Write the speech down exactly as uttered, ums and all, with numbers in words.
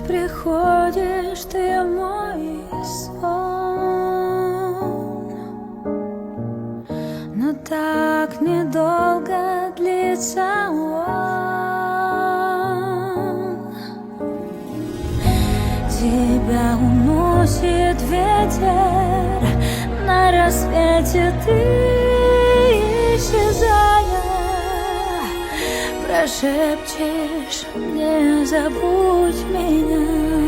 приходишь ты в мой сон, но так недолго длится он. Тебя уносит ветер, на рассвете ты, исчезая, прошепчешь: не забудь меня.